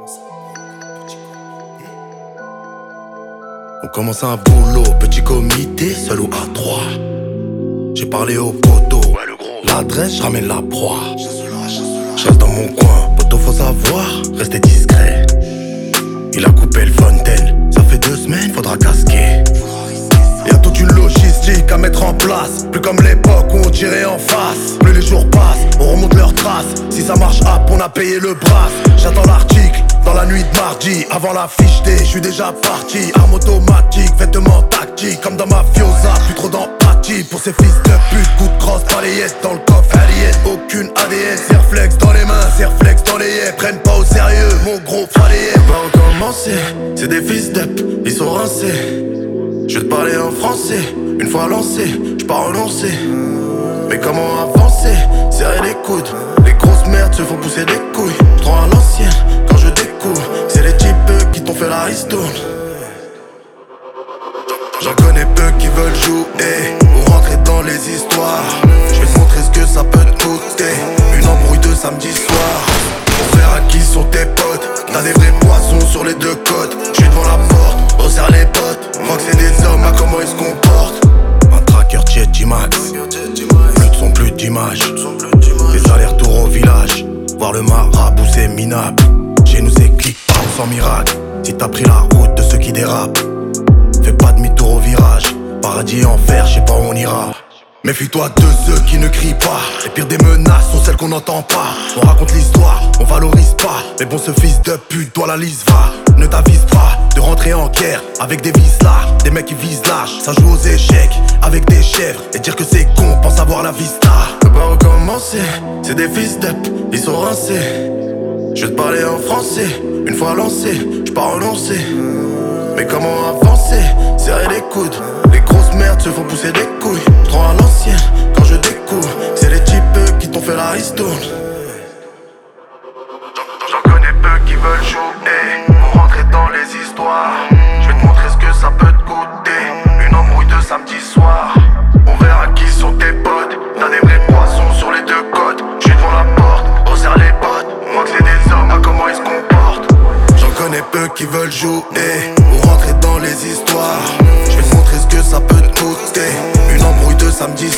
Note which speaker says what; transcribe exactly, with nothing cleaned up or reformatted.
Speaker 1: On commence un boulot, petit comité, seul ou à trois. J'ai parlé au poteau, l'adresse, je ramène la proie. Je reste dans mon coin, poteau faut savoir, rester discret. Il a coupé le fontaine, ça fait deux semaines, faudra casquer. Y'a toute une logistique à mettre en place. Plus comme l'époque où on tirait en face. Plus les jours passent, on remonte leurs traces. Si ça marche up, on a payé le brass. J'attends l'article, dans la nuit de mardi. Avant la fiche D, j'suis déjà parti. Arme automatique, vêtements tactiques. Comme dans Mafiosa, plus trop d'empathie. Pour ces fils de pute, coup de crosse, balayette dans le coffre, alien. Aucune A D N, Serflex dans les mains, Serflex dans les yeux. Prennent pas au sérieux, mon gros fallait. On va recommencer, c'est des fils d'up, ils sont rincés. Je vais te parler en français, une fois lancé, je pas renoncer. Mais comment avancer, serrer les coudes. Les grosses merdes se font pousser des couilles. Trop à l'ancienne, quand je découvre, c'est les types qui t'ont fait la ristourne. J'en connais peu qui veulent jouer ou rentrer dans les histoires. Je vais te montrer ce que ça peut te coûter. Une embrouille de samedi soir. On verra qui sont tes potes. T'as des vrais poissons sur les deux côtes. Je suis devant la porte, resserre les potes. Moi que c'est des hommes, à comment ils se comportent. Un tracker Jet Max. Plus de son, plus d'images. Des allers-retours au village. Voir le marabout c'est minable. Chez nous c'est clic, pas sans miracle. Si t'as pris la route de ceux qui dérapent, fais pas demi-tour au virage. Paradis et enfer, je sais pas où on ira. Méfie-toi de ceux qui ne crient pas. Les pires des menaces sont celles qu'on n'entend pas. On raconte l'histoire, on valorise pas. Mais bon, ce fils de pute doit la lise va. Ne t'avise pas de rentrer en guerre avec des vis larges. Des mecs qui visent large, ça joue aux échecs avec des chèvres. Et dire que c'est con, pense avoir la vista. Peut pas recommencer, c'est des fils d'up, ils sont rincés. Je vais te parler en français, une fois lancé, je pas renoncer. Mais comment avancer, serrer les coudes. Les grosses merdes se font pousser des couilles. Trop à l'ancienne, quand je découvre, c'est les types qui t'ont fait la ristourne. J'en connais peu qui veulent jouer pour rentrer dans les histoires. Je vais te montrer ce que ça peut te coûter. Une embrouille de samedi soir. On verra qui sont tes potes. T'as des vrais poissons sur les deux côtes. Je suis devant la porte, resserre les potes. Moi que c'est des hommes, à comment ils se comportent. J'en connais peu qui veulent jouer pour rentrer dans les histoires. Je vais te montrer ce que ça peut te coûter. Une embrouille de samedi